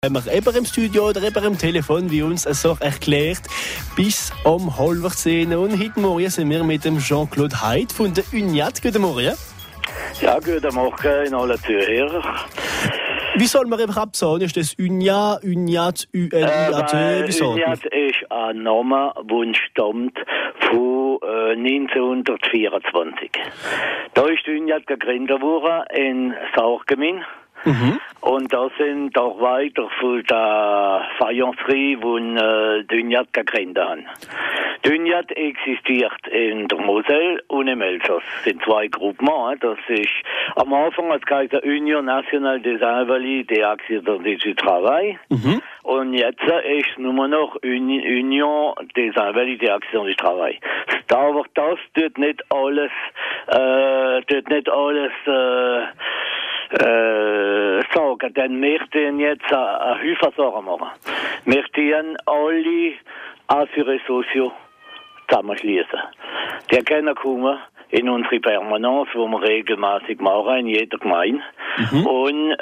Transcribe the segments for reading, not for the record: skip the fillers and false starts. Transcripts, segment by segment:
Haben wir eben im Studio oder eben im Telefon, wie uns es so erklärt, bis um 10:30. Und heute Morgen sind wir mit dem Jean-Claude Heid von der UNIAT. Guten Morgen. Ja, guten Morgen in alle Zuhörer. Wie soll man überhaupt sagen? Ist das UNIAT, UNIAT? Wie soll man? UNIAT ist ein Name, der stammt von 1924. Da ist die UNIAT gegründet worden in Sauergemein. Und da sind auch weiter von der Fayencerie, die die UNIAT gegründet haben. Die UNIAT existiert in der Moselle und im Elsass. Das sind zwei Gruppen. Das ist am Anfang als Union Nationale des Invalides et Accidents du Travail. Und jetzt ist es nur noch Union des Invalides et Accidents du Travail. Aber das tut nicht alles sagen, denn wir tun jetzt eine Haufen Sachen machen. Wir tun alle Assurés Sociaux zusammenschließen. Die können kommen in unsere Permanenz, die wir regelmäßig machen, in jeder Gemeinde. Und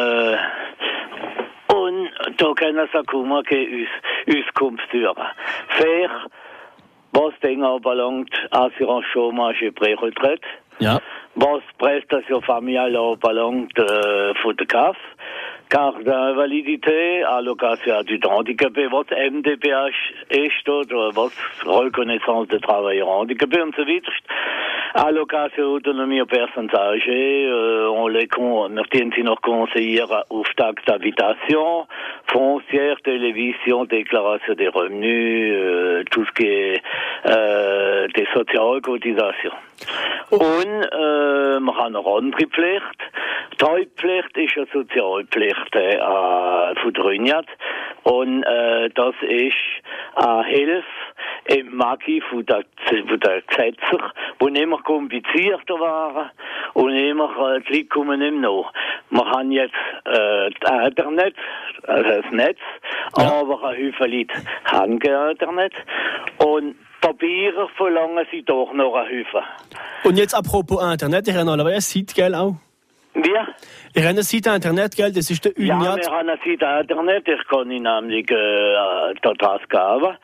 da können sie kommen, uns Auskunft führen. Für was Dinge anbelangt, Assurance Chômage et Pré-Retraite. Ja. Was Prestation familiale anbelangt von der CAF, Carte d'Invalidité, Allocation du Handicapé, was MDPH ist oder was Reconnaissance de Travailleurs Handicapés und so weiter. Allocation Autonomie aux Personnes âgées, wir tun sie noch conseilleren Auftrag d'habitation, foncière, télévision, déclaration des revenus, tout ce qui est des Sozialcotisations. Und wir haben noch andere Pflicht. Die Hauptpflicht ist eine Sozialpflicht von der UNIAT. Und das ist eine Hilfe im Magi von der Gesetzer, die immer komplizierter waren und immer die Leute kommen nicht mehr nach. Wir haben jetzt Internet, das Netz, aber ein Haufen Leute haben kein Internet. Und Papiere verlangen sie doch noch ein Haufen. Und jetzt apropos Internet, ich habe noch eine Seite, gell, auch? Wir? Ich habe eine Seite Internet, gell, das ist der UNIAT. Ja, wir haben eine Seite Internet, ich kann Ihnen nämlich die Adresse geben.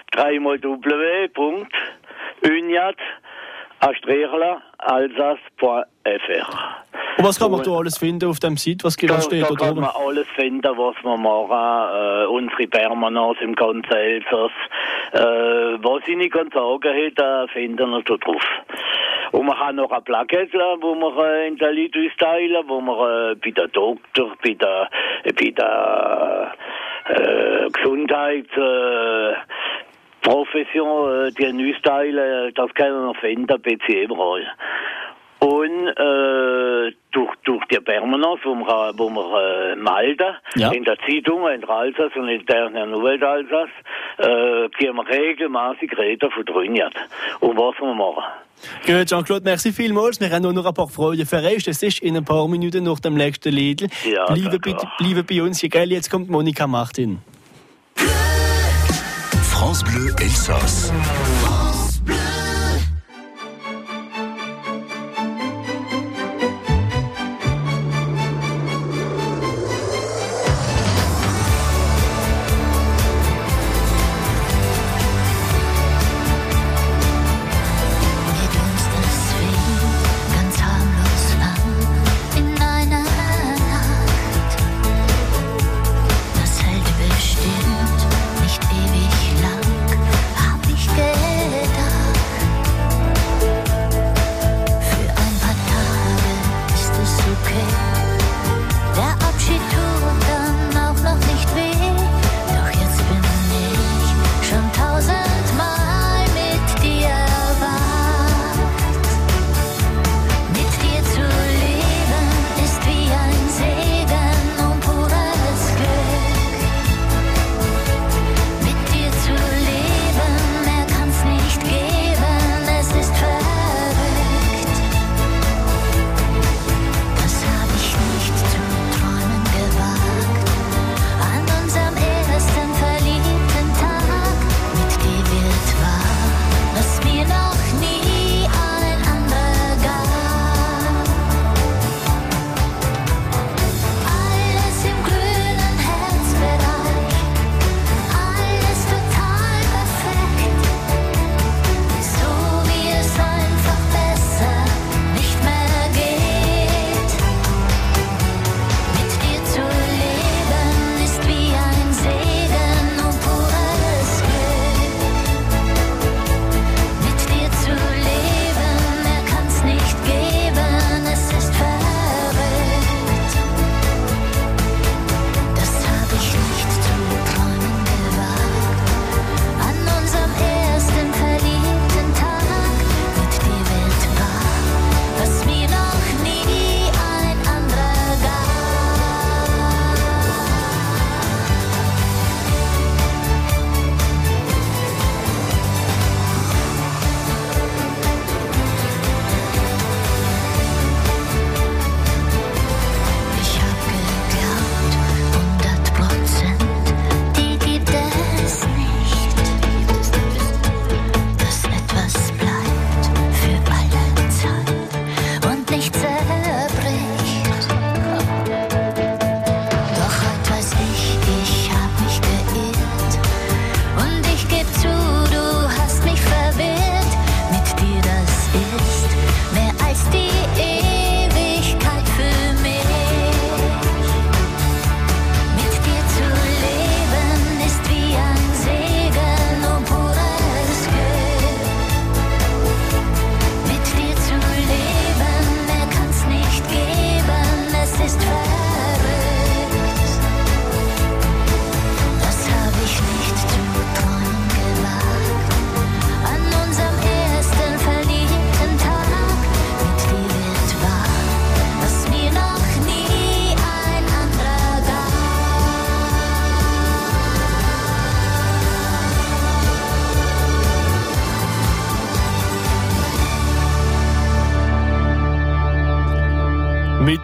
3www.uniat-alsace.fr. Und was kann man da alles finden auf dem Site? Was steht da kann man alles finden, was wir machen. Unsere Permanenz im ganzen Elsass. Was ich nicht sagen kann, finden wir da drauf. Und wir haben noch ein Plakett, wo wir in der Leute austeilen, wo wir bei der Doktor, bei der Gesundheitsprofession, die austeilen, das können wir finden, bei überall. Und durch die Permanenz, wo wir melden, in der Zeitung, in der Alsace und in der Nouvelle d'Alsace, gehen wir regelmäßig reden von der UNIAT und was wir machen. Gut, Jean-Claude, merci vielmals. Wir haben nur noch ein paar Freunde verreist. Es ist in ein paar Minuten nach dem nächsten Lied. Ja, bleibe bei uns hier, gell? Jetzt kommt Monika Martin. France Bleu Elsass. Das hält bestimmt nicht ewig lang, hab ich gehört.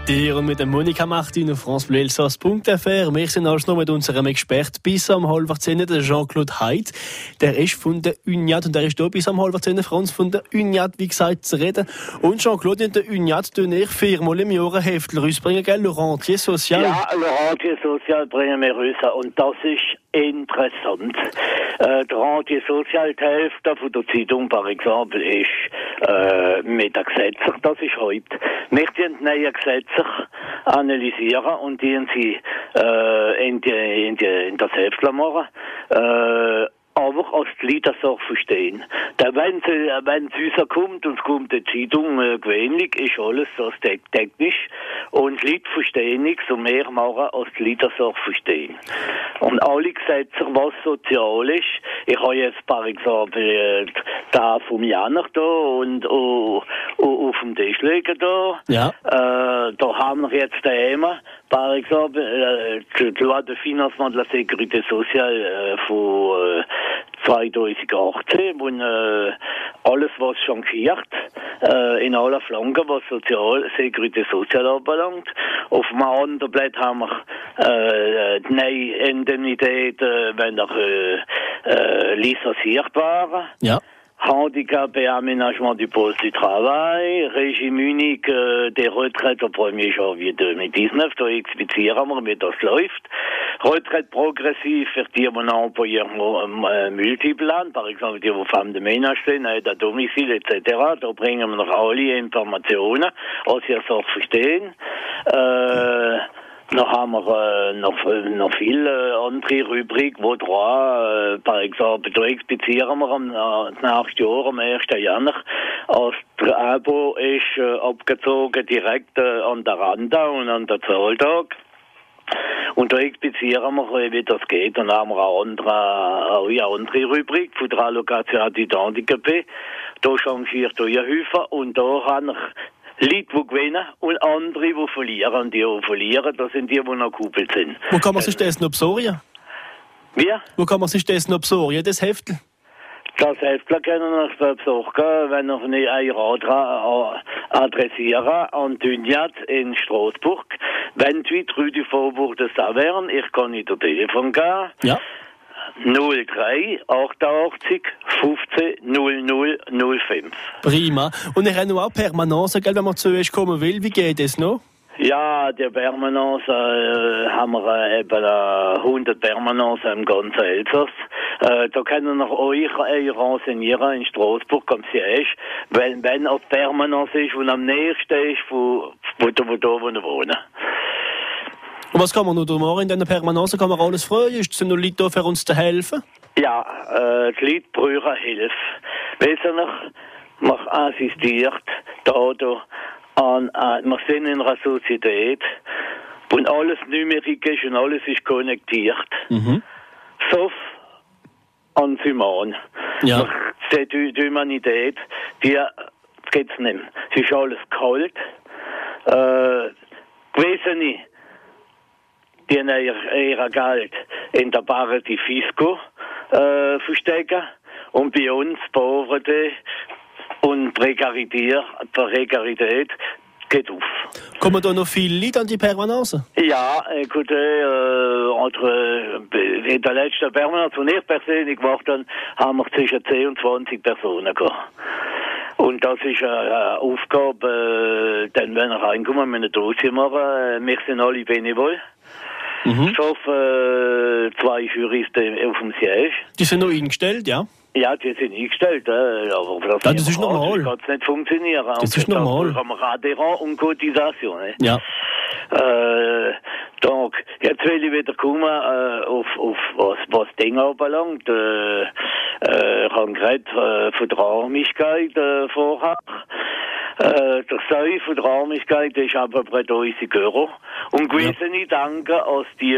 dir und mit der Monika Martin auf francebleuelsass.fr. Wir sind also noch mit unserem Experten bis am 9:30, der Jean-Claude Heid. Der ist von der UNIAD und der ist hier bis am 9:30, Franz, von der UNIAD, wie gesagt, zu reden. Und Jean-Claude, in der UNIAD tun ich 4-mal im Jahr ein Heftel rausbringen, gell? Le Rentier Social. Ja, Le Rentier Social bringen wir raus und das ist interessant. Der Rentier Social, die Hälfte von der Zeitung, par exemple, ist mit den Gesetzen, das ist heute. Wir die neuen Gesetze analysieren und die sie in das Heftel machen. Aber als die Leute das auch verstehen. Wenn es rauskommt und es kommt die Zeitung gewöhnlich, ist alles so technisch und die Leute verstehen nichts und mehr machen, als die Leute das auch verstehen. Und alle Gesetze, was sozial ist, ich habe jetzt par exemple da vom Januar da und auf dem Tisch liegen da. Ja. Da haben wir jetzt Thema, par exemple, die Loi de Financement de la Sécurité Sociale von 2018, wo alles, was changiert, in aller Flanken, was Sécurité Sociale anbelangt. Auf dem anderen Blatt haben wir die neue Indemnität, wenn lizenziert waren. Ja. Handicap et aménagement du poste du travail, Régime unique des retraites au 1er janvier 2019, da explizieren wir, wie das läuft. Retraite progressive für die, die Employeur multiple haben, par exemple die Femmes de Ménage sind, der Domicil etc. Da bringen wir noch alle Informationen, als Sie es auch verstehen. Noch haben wir noch viele andere Rubrik, wo dran, par exemple, da explizieren wir am nächsten Jahr, am 1. Januar, als der Abo ist abgezogen direkt an der Randa und an der Zahltag. Und da explizieren wir, wie das geht. Und dann haben wir eine andere Rubrik von der Allocation Adjutant Handicapé. Da changiert ihr Hilfe und da haben wir Leute, die gewinnen und andere, die verlieren. Und die, die verlieren, das sind die noch gekupelt sind. Wo kann man sich das noch besorgen? Wie? Wo kann man sich das noch besorgen, das Heftel? Das Heftel können wir besorgen, wenn wir eine adressieren an die UNIAD in Straßburg. Wenn die Rue du Faubourg de Saverne, ich kann in der Telefon gehen. Ja. 03 88 15 00 05. Prima. Und ich habe noch auch Permanence, gell, wenn man zu euch kommen will. Wie geht es noch? Ja, die Permanence haben wir eben 100 Permanence im ganzen Elsass. Da können wir euch renseignieren in Straßburg am Siège, wenn auch Permanence ist und am nächsten ist, wo wir wohnen. Und was kann man noch machen in diesen Permanenzen? Kann man alles freuen? Sind noch Leute da für uns zu helfen? Ja, die Leute brauchen Hilfe. Wesentlich, man assistiert wir sind in einer Sozietät, wo alles numerik ist und alles ist konnektiert. Mhm. Sauf an Human. Ja. Die Humanität, die geht's nicht mehr. Es ist alles kalt. Gewesene, die ihr Geld in der Paradis Fisco verstecken und bei uns Poverty und Prekarität geht auf. Kommen da noch viele Leute an die Permanence? Ja, in der letzten Permanence, die ich persönlich gemacht habe, haben wir zwischen 10 und 20 Personen gehabt. Und das ist eine Aufgabe, dann wenn wir reinkommen, müssen wir Dossier machen. Wir sind alle benevol. Ich hoffe, 2 Juristen auf dem Siège. Die sind noch eingestellt, ja? Ja, die sind eingestellt, aber das ist normal. Das kann nicht funktionieren. Das ist normal. Da haben wir Adhärent und Cotisation. Ja. Donc, jetzt will ich wieder kommen auf was Dinge anbelangt. Ich habe gerade von der Armigkeit vorher. Der Säu von der Armigkeit ist aber bei 30 Euro. Und gewisse nicht danken als die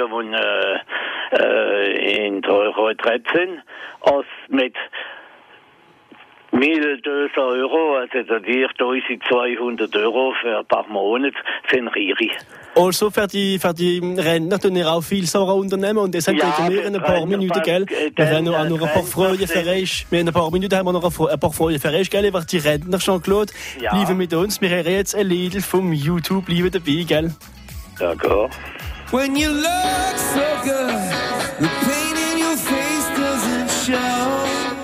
in der Retraite sind, als mit 1.200 Euro, also da dir 1.200 Euro für ein paar Monate sind Riri. Also für die Rentner tun wir auch viel so unternehmen und das haben wir in ein paar Minuten, gell? Wir haben noch ein paar Freunde für euch. Wir haben ein paar Minuten, haben wir noch ein paar Freunde für euch, gell? Die Rentner schon geschaut. Ja. Bleiben mit uns. Wir haben jetzt ein Lied vom YouTube. Bleiben dabei, gell? Ja, klar. When you look so good, the pain in your face doesn't show.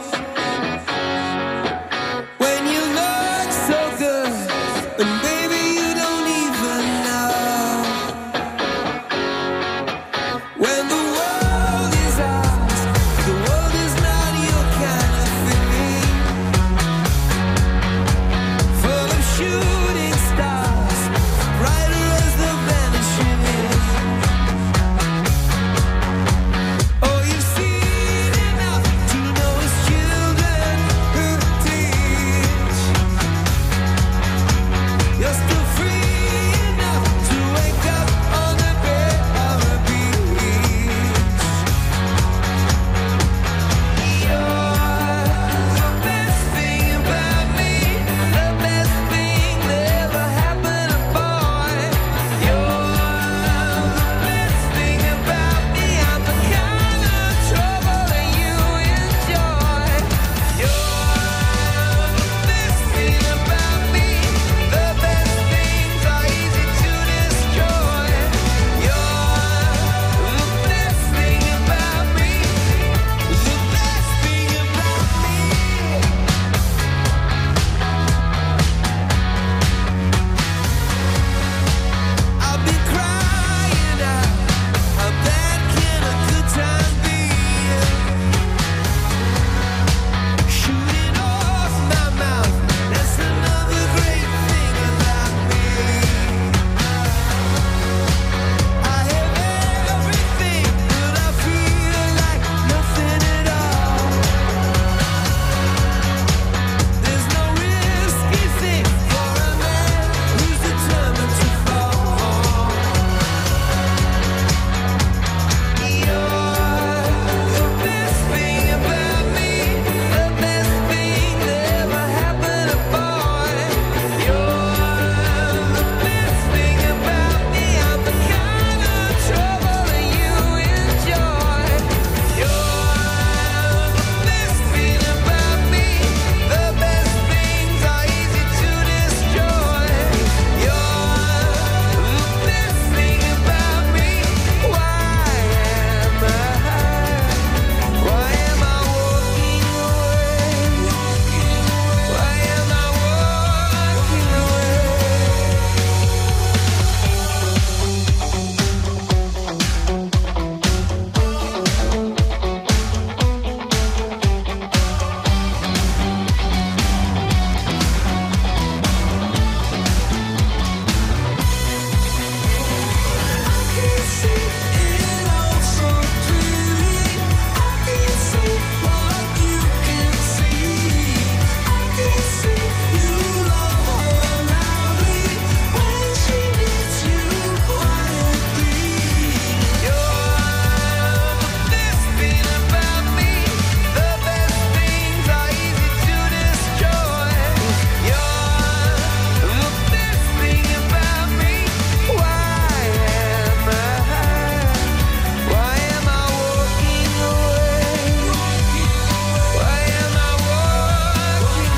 When you look so good, and baby you don't even know. When the world is ours, the world is not your kind of thing. Full of shooting stars, brighter as the vanishing. Oh, you've seen enough to know it's children who teach. You're still free enough to wake up on the bed of a beach. You're the best thing about me, the best thing that ever happened to boy. You're the best thing about me, I'm the kind of trouble that you enjoy. You're the best thing about me, the best things are easy to destroy. You're the best thing about me, the best thing about me. I've been crying out, how bad can a good time be? Shooting off my mouth, that's another great thing about me. I have everything, but I feel like nothing at all. There's no risky thing for a man who's determined to fall. You're the best thing about me, the best thing that ever happened to boy. You're the best thing about me, I'm the kind of trouble that you enjoy. You're the best thing about me, the best things are easy to destroy. You're the best thing about me. Why am I walking away? Why am I walking away? I can see it all so clearly. I can see what you can see. I can see you love her loudly when she needs you quietly. You're the best thing about me, the best things are easy to destroy. You're the best thing about me. Why am I walking away? Why am I walking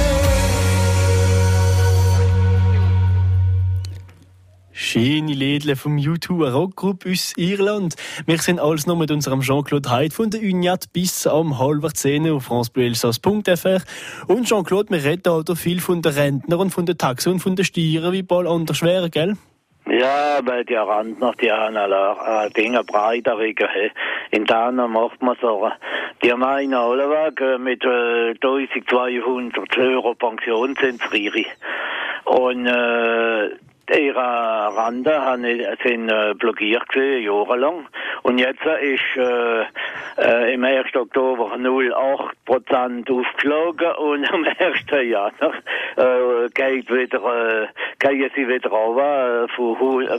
away? Schöne Liedle vom YouTube, eine Rockgruppe aus Irland. Wir sind alles noch mit unserem Jean-Claude Heid von der Uniat bis am 9:30 auf francebleuelsass.fr. Und Jean-Claude, wir reden heute viel von den Rentnern und von den Taxen und von den Stieren wie bald anders schwer, gell? Ja, weil die Rentner, die haben alle Dinge breiter. In Dänemark macht man so, die meinen alle mit 1.200 Euro Pension sind Riri. Und ihre Renten sind blockiert gewesen, jahrelang. Und jetzt ist im 1. Oktober 0,8% aufgeschlagen und am 1. Januar gehen sie wieder runter von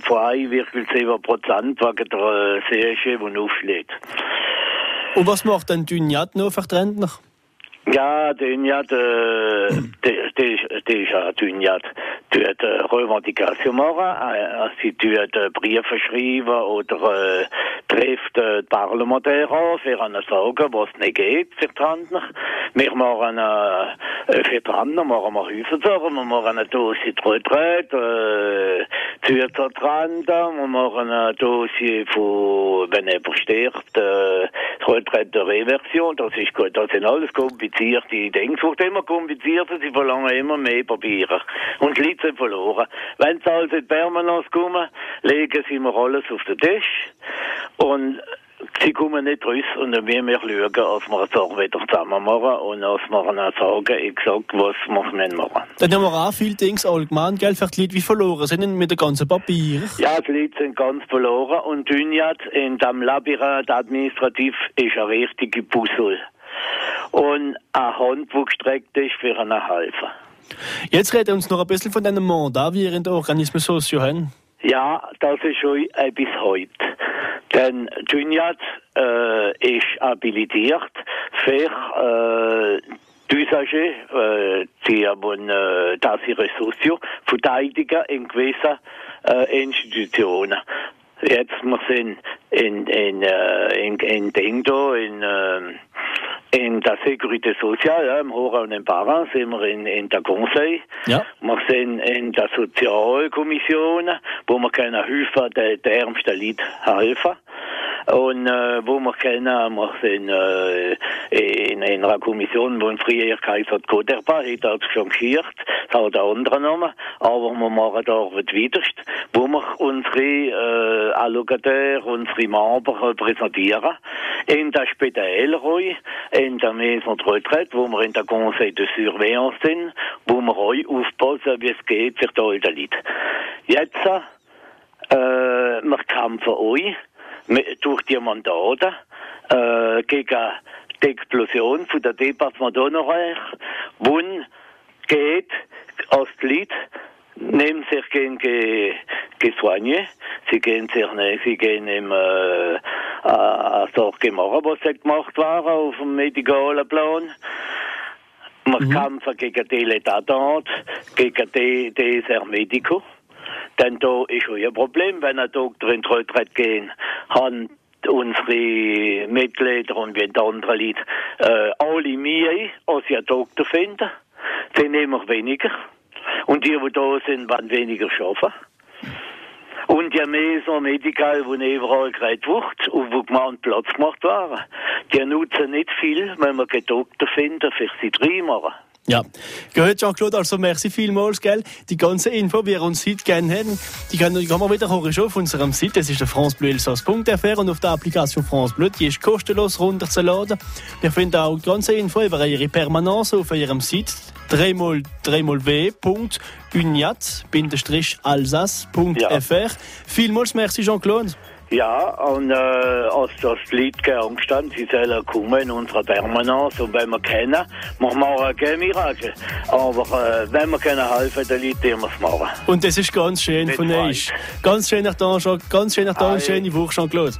1,7% wegen der CSG, die aufschlägt. Und was macht denn die Uniat noch für die Rentner? Ja, Dünjat, die ist ja Dünjat. Tut Revendikation machen, sie tut Briefe schreiben oder trifft die Parlamentär an, für ihnen sagen, was nicht geht für die Rentner. Wir machen für die Rentner machen wir Häusersachen, wir machen eine Dossier die Retraite, Zürcher Rente, wir machen eine Dossier von, wenn jemand stirbt, Retraite der Reversion, das ist gut, das sind alles komplizierte Dinge, es wird immer komplizierter, sie verlangen immer mehr Papiere. Und die Leute sind verloren. Wenn sie also in die Permanence kommen, legen sie mir alles auf den Tisch und sie kommen nicht raus und dann müssen wir schauen, dass wir es auch wieder zusammen machen und dass wir ihnen sagen, exakt, was wir machen. Dann haben wir auch viele Dinge allgemein, gell, für die Leute wie verloren sind mit den ganzen Papieren. Ja, die Leute sind ganz verloren und Dünjat in dem Labyrinth administrativ ist eine richtige Puzzle. Und eine Hand, die gestreckt ist für einen Helfer. Jetzt reden wir uns noch ein bisschen von diesem Mandat, wie ihr in der Organismen Socio haben. Ja, das ist schon bis heute. Denn Dünjat ist habilitiert für die Usager, die haben das ihre Socio verteidigen in gewissen Institutionen. Jetzt wir sind in der Sécurité Sociale, ja, im Hora und im Parent, sind wir in der Conseil. Ja. Wir sind in der Sozialkommission, wo wir können helfen, den ärmsten Leuten helfen. Und wo wir kennen, wir sind in einer Kommission, wo in früher geheißen Coderpa, heute hat es changiert, das hat einen anderen Namen, aber wir machen da widerst, wo wir unsere Allocataires, unsere Membres präsentieren, in der Spitalreue, in der Maison de Retraite, wo wir in der Conseil de Surveillance sind, wo wir euch aufpassen, wie es geht für die alten Leute. Jetzt, wir kämpfen euch, durch die Mandate gegen die Explosion von der Departement d'Honoraire, wo geht als die Leute nehmen sich gesoignet, sie gehen im Sorge machen, was sie gemacht waren auf dem medikalen Plan. Wir kämpfen gegen die L'État, gegen die Medico. Denn da ist schon ein Problem, wenn ein Doktor in die Retraite gehen, haben unsere Mitglieder und wie die anderen Leute alle mehr, als sie einen Doktor finden. Es sind immer weniger. Und die da sind, werden weniger arbeiten. Und die Maison Medical, die überall geredet wird und wo gemacht Platz gemacht waren, die nutzen nicht viel, wenn wir keinen Doktor finden, für sie reinmachen. Ja, gehört Jean-Claude, also merci vielmals, gell. Die ganze Info, wie ihr uns heute gerne haben, die kann man wieder hören auf unserem Site, das ist der francebleuelsass.fr und auf der Applikation France Bleu, die ist kostenlos runterzuladen. Wir finden auch die ganze Info über ihre Permanence auf ihrem Site www.ugnat-alsace.fr. Ja. Vielmals merci Jean-Claude. Ja, und als das Lied Angst haben, sie sollen kommen in unserer Permanence und wenn wir können, machen wir kein Mirakel. Aber wenn wir können helfen, dann Leute, die wir es machen. Und das ist ganz schön von euch. Ganz schön nach da, ganz schön nach da, schöne Woche, Jean-Claude.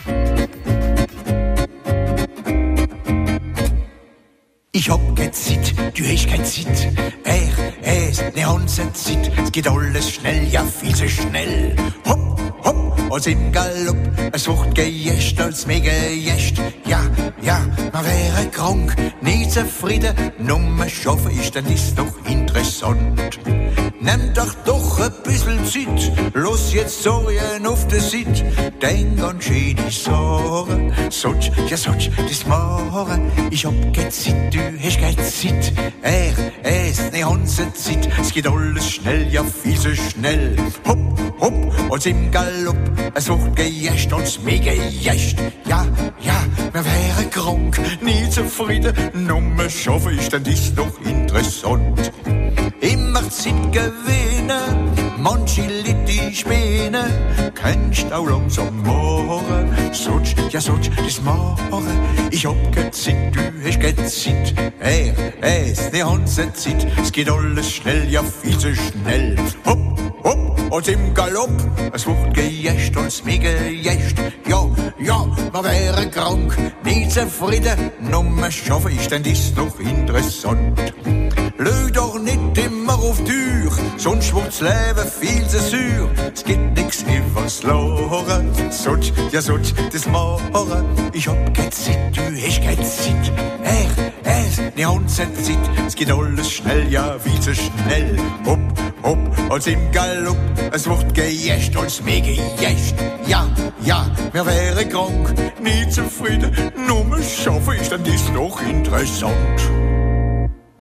Ich hab kein Zeit, du hast kein Zeit. Ne Hansen Zeit, es geht alles schnell, ja viel zu schnell. Hopp, hopp, als im Galopp, es wird gejäscht, als mehr gejäscht. Ja, man wäre krank, nie zufrieden, nur schaffen ist, dann ist doch interessant. Nimm doch ein bisschen Zeit, los jetzt Sorgen auf der Seite, denk an schöne Sorgen, sollst das machen. Ich hab keine Zeit, du hast keine Zeit, ne Hansen Zeit, es geht alles schnell, ja viel zu schnell. Hopp, hopp, als im Galopp, es wird gejäscht, als mehr gejäscht. Ja, man wäre krank, nie zufrieden, nur schaffen ist, dann ist doch interessant. Immer Zeit gewinnen, manche Leute Späne, kannst auch langsam machen, sollst das machen. Ich hab keine Zeit, du hast keine Zeit, ne Hansen Zeit, es geht alles schnell, ja viel zu schnell. Hopp, hopp, und im Galopp, es wird gejescht und mir gejescht. Ja, ja, man wäre krank, nie zufrieden, nur mehr schaffe ich, denn ist noch interessant. Lüg doch nicht immer auf die Tür, sonst wird's Leben viel zu süß. Es gibt nix übers Loren, sonst, ja sonst, das Machen. Ich hab keine Zeit, du hast keine Zeit. Ne ganze Zeit, es geht alles schnell, ja viel zu schnell. Hopp, hopp, als im Galopp, es wird gejescht, als mir gejescht. Ja, ja, mir wäre krank, nie zufrieden, nur mehr schaffe ich, dann ist noch interessant.